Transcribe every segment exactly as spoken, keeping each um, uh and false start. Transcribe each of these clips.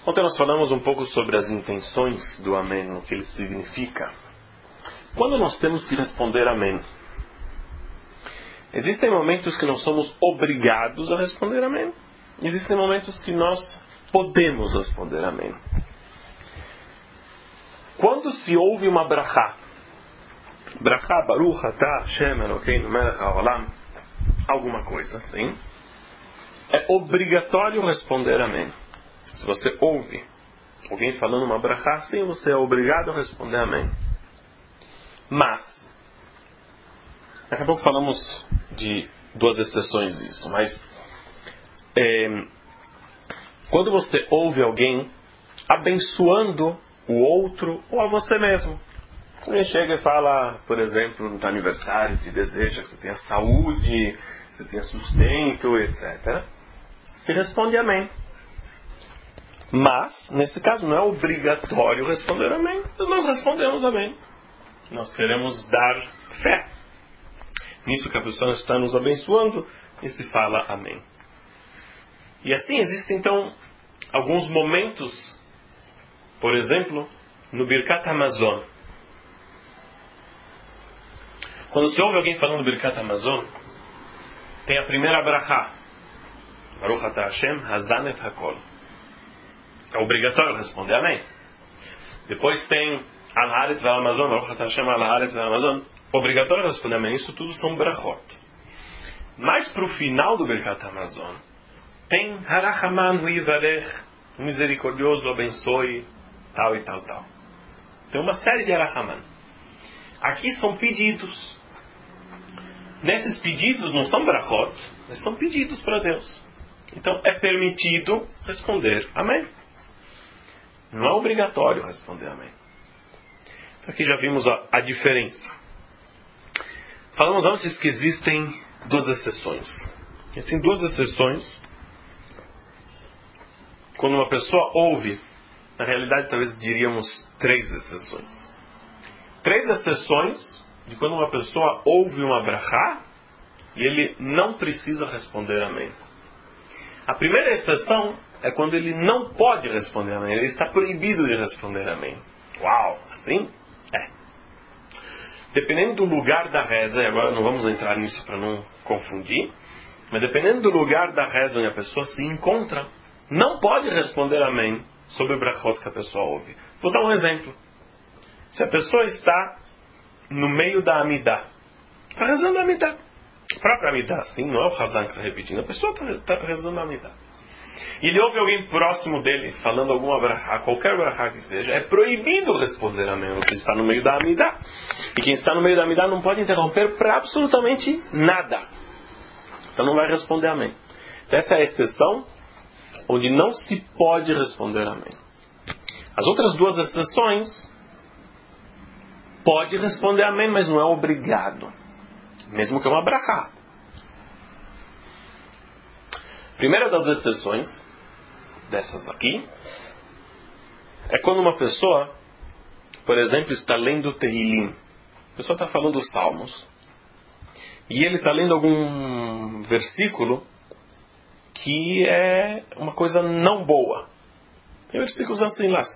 Ontem nós falamos um pouco sobre as intenções do amém, o que ele significa. Quando nós temos que responder amém, existem momentos que nós somos obrigados a responder amém. Existem momentos que nós podemos responder amém. Quando se ouve uma brachá, brachá, baruch, atah, Hashem, Elokeinu, melech haolam, alguma coisa assim, é obrigatório responder amém. Se você ouve alguém falando uma brachá, sim, você é obrigado a responder amém. Mas, daqui a pouco falamos de duas exceções disso, mas é, quando você ouve alguém abençoando o outro ou a você mesmo, alguém chega e fala, por exemplo, no teu aniversário, te deseja que você tenha saúde, que você tenha sustento, etcétera. Se responde amém. Mas, nesse caso, não é obrigatório responder amém. Nós respondemos amém. Nós queremos dar fé nisso que a pessoa está nos abençoando e se fala amém. E assim existem então alguns momentos, por exemplo, no Birkat Hamazon. Quando se ouve alguém falando Birkat Hamazon, tem a primeira brachá, Baruch atah Hashem, Hazan et Hakol. É obrigatório responder amém. Depois tem Al Haaretz Val Hamazon, Baruch atah Hashem Al Haaretz Val Hamazon. Obrigatório responder amém. Isso tudo são brachot. Mas para o final do Birkat Hamazon tem Harachaman Hu Yivarech, o misericordioso abençoe, tal e tal, tal. Tem uma série de Harachaman. Aqui são pedidos. Nesses pedidos não são brachot, mas são pedidos para Deus. Então é permitido responder amém. Não é obrigatório responder amém. Então aqui já vimos a, a diferença. Falamos antes que existem duas exceções. Existem duas exceções quando uma pessoa ouve, na realidade talvez diríamos três exceções. Três exceções de quando uma pessoa ouve uma brachá e ele não precisa responder amém. A primeira exceção é quando ele não pode responder amém. Ele está proibido de responder amém. Uau! Assim? É. Dependendo do lugar da reza, e agora não vamos entrar nisso para não confundir, mas dependendo do lugar da reza onde a pessoa se encontra, não pode responder amém sobre o brachot que a pessoa ouve. Vou dar um exemplo. Se a pessoa está no meio da Amidah, está rezando a Amidah, a própria Amidah, sim, não é o Hazan que está repetindo, a pessoa está rezando a Amidah. E ele ouve alguém próximo dele falando alguma brachá, qualquer brachá que seja, é proibido responder amém. Você está no meio da Amidah. E quem está no meio da Amidah não pode interromper para absolutamente nada. Então não vai responder amém. Então essa é a exceção onde não se pode responder amém. As outras duas exceções, pode responder amém, mas não é obrigado. Mesmo que é uma brachá. Primeira das exceções, dessas aqui, é quando uma pessoa, por exemplo, está lendo o Tehillim. A pessoa está falando os Salmos. E ele está lendo algum versículo que é uma coisa não boa. Tem versículos assim lá.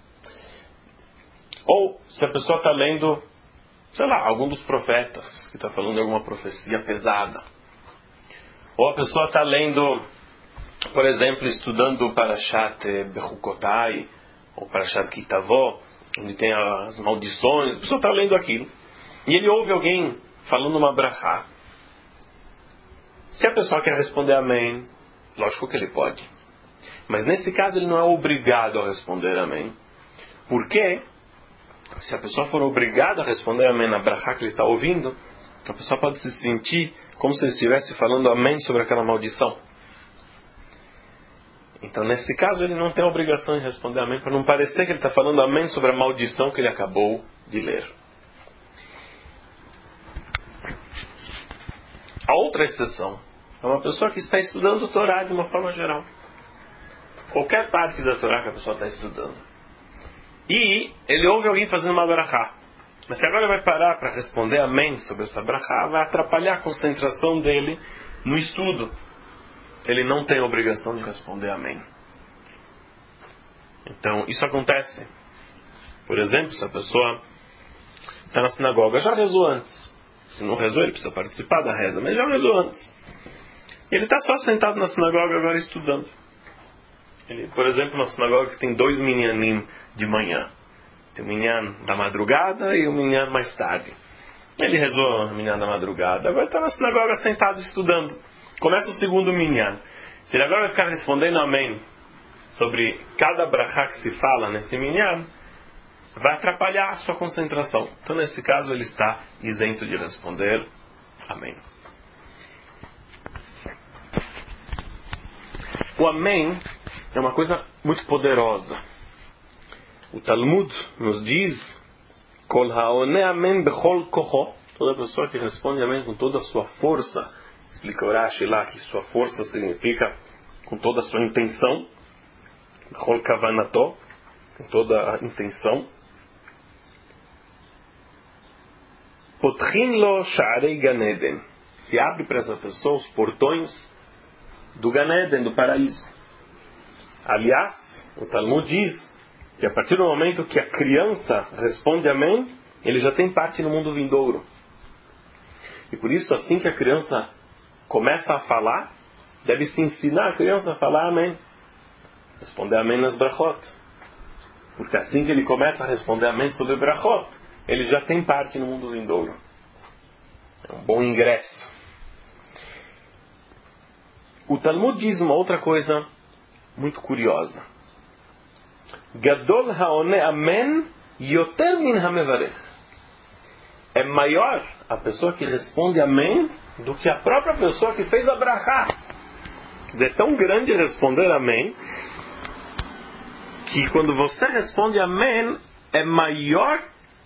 Ou se a pessoa está lendo, sei lá, algum dos profetas, que está falando de alguma profecia pesada. Ou a pessoa está lendo, por exemplo, estudando o Parashat Bechukotai, ou Parashat Kitavó, onde tem as maldições, a pessoa está lendo aquilo. E ele ouve alguém falando uma brachá. Se a pessoa quer responder amém, lógico que ele pode. Mas nesse caso ele não é obrigado a responder amém. Por quê? Se a pessoa for obrigada a responder amém na brachá que ele está ouvindo, a pessoa pode se sentir como se ele estivesse falando amém sobre aquela maldição. Então, nesse caso, ele não tem a obrigação de responder amém, para não parecer que ele está falando amém sobre a maldição que ele acabou de ler. A outra exceção é uma pessoa que está estudando o Torá de uma forma geral. Qualquer parte da Torá que a pessoa está estudando. E ele ouve alguém fazendo uma brachá. Mas se agora ele vai parar para responder amém sobre essa brachá, vai atrapalhar a concentração dele no estudo. Ele não tem a obrigação de responder amém. Então, isso acontece. Por exemplo, se a pessoa está na sinagoga, já rezou antes. Se não rezou, ele precisa participar da reza, mas já rezou antes. Ele está só sentado na sinagoga agora estudando. Ele, por exemplo, na sinagoga que tem dois minyanim de manhã. Tem o minyan da madrugada e o minyan mais tarde. Ele rezou no minyan da madrugada, agora está na sinagoga sentado estudando. Começa o segundo minyan. Se ele agora vai ficar respondendo amém sobre cada brachá que se fala nesse minyan, vai atrapalhar a sua concentração. Então, nesse caso, ele está isento de responder amém. O amém é uma coisa muito poderosa. O Talmud nos diz: Kol haone amém bechol kocho. Toda pessoa que responde amém com toda a sua força. Explica o Rashi lá que sua força significa com toda a sua intenção. Bechol kavanato, com toda a intenção. Potchin lo sha'arei Gan Eden. Se abre para essa pessoa os portões do Gan Eden, do paraíso. Aliás, o Talmud diz que a partir do momento que a criança responde amém, ele já tem parte no mundo vindouro. E por isso, assim que a criança começa a falar, deve-se ensinar a criança a falar amém. Responder amém nas brachot. Porque assim que ele começa a responder amém sobre brachot, ele já tem parte no mundo vindouro. É um bom ingresso. O Talmud diz uma outra coisa muito curiosa. Gadol haone amen yoter min hamevarech. É maior a pessoa que responde amém do que a própria pessoa que fez a brachá. É tão grande responder amém que quando você responde amém é maior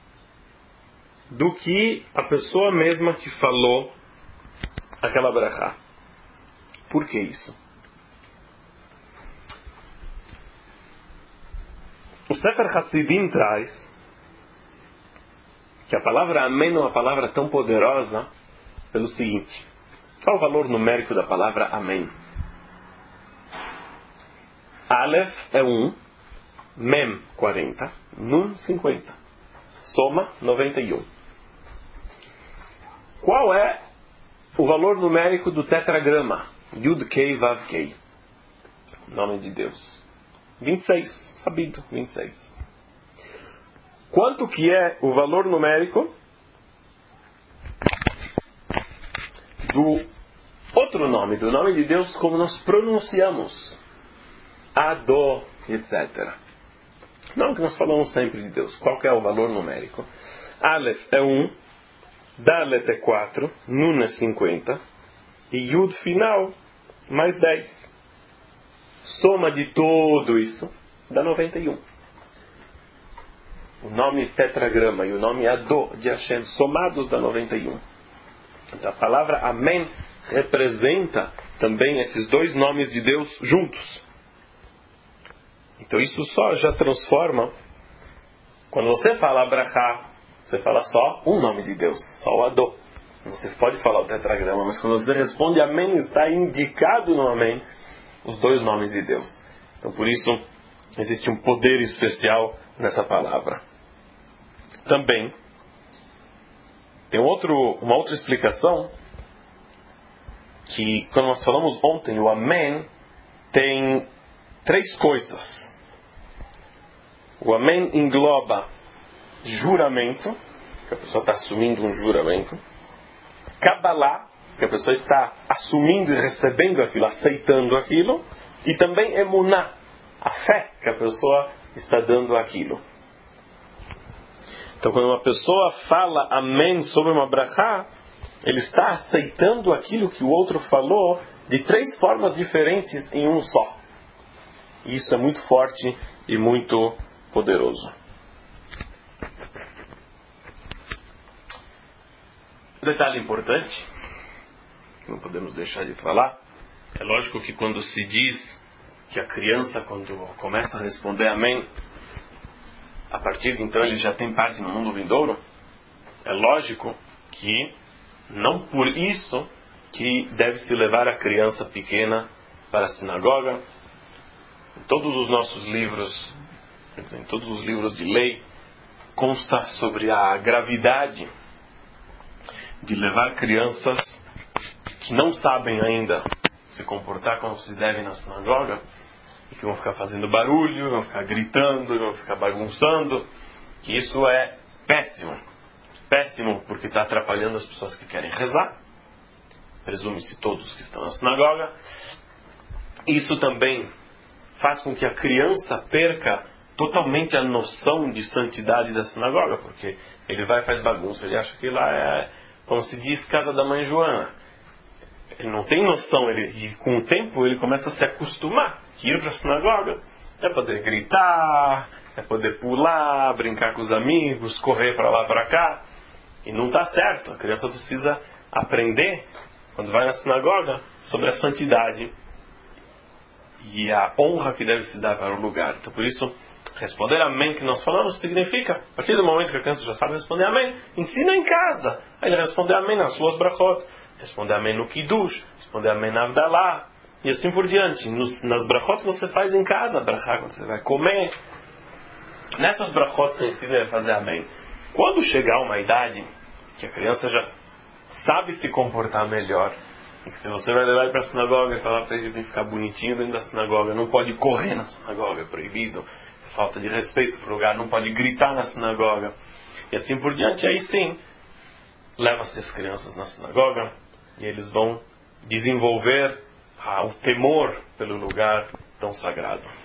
do que a pessoa mesma que falou aquela brachá. Por que isso? O Sefer Hasidim traz que a palavra amém é uma palavra tão poderosa pelo seguinte: qual o valor numérico da palavra amém? Aleph é um, Mem quarenta, Nun cinquenta, soma noventa e um. Qual é o valor numérico do tetragrama? Yud Kei Vav Kei. Nome de Deus. vinte e seis. Sabido, vinte e seis. Quanto que é o valor numérico do outro nome, do nome de Deus como nós pronunciamos? Adó, etcétera. Não que nós falamos sempre de Deus. Qual que é o valor numérico? Aleph é um, Dalet é quatro, Nun é cinquenta e Yud final mais dez. Soma de tudo isso dá noventa e um. O nome tetragrama e o nome Adó de Hashem somados dá noventa e um. Então a palavra amém representa também esses dois nomes de Deus juntos. Então isso só já transforma. Quando você fala brachá, você fala só um nome de Deus, só o Adó. Você pode falar o tetragrama, mas quando você responde amém, está indicado no amém os dois nomes de Deus. Então por isso existe um poder especial nessa palavra. Também tem outro, uma outra explicação, que quando nós falamos ontem, o amém tem três coisas. O amém engloba juramento, que a pessoa está assumindo um juramento. Kabbalah, que a pessoa está assumindo e recebendo aquilo, aceitando aquilo. E também emuná, a fé que a pessoa está dando aquilo. Então, quando uma pessoa fala amém sobre uma brachá, ele está aceitando aquilo que o outro falou de três formas diferentes em um só. E isso é muito forte e muito poderoso. Um detalhe importante, que não podemos deixar de falar, é lógico que quando se diz que a criança, quando começa a responder amém, a partir de então ele já tem parte no mundo vindouro, é lógico que não por isso que deve-se levar a criança pequena para a sinagoga. Em todos os nossos livros em todos os livros de lei, consta sobre a gravidade de levar crianças que não sabem ainda se comportar como se deve na sinagoga, e que vão ficar fazendo barulho, vão ficar gritando, vão ficar bagunçando, que isso é péssimo. Péssimo porque está atrapalhando as pessoas que querem rezar, presume-se todos que estão na sinagoga. Isso também faz com que a criança perca totalmente a noção de santidade da sinagoga, porque ele vai e faz bagunça, ele acha que lá é, como se diz, casa da mãe Joana. Ele não tem noção, ele, e com o tempo ele começa a se acostumar que ir para a sinagoga é poder gritar, é poder pular, brincar com os amigos, correr para lá para cá, e não está certo. A criança precisa aprender, quando vai na sinagoga, sobre a santidade e a honra que deve se dar para o lugar. Então, por isso, responder amém que nós falamos significa, a partir do momento que a criança já sabe responder amém, ensina em casa. Aí ele responde amém nas suas brachot, responde amém no kiddush, responde amém na avdalá, e assim por diante. Nos, nas brachot você faz em casa, brachá quando você vai comer. Nessas brachot você ensina a fazer amém. Quando chegar uma idade que a criança já sabe se comportar melhor, e que se você vai levar ele para a sinagoga e falar para ele que tem que ficar bonitinho dentro da sinagoga, não pode correr na sinagoga, é proibido, é falta de respeito para o lugar, não pode gritar na sinagoga, e assim por diante, aí sim, leva-se as crianças na sinagoga e eles vão desenvolver ah, o temor pelo lugar tão sagrado.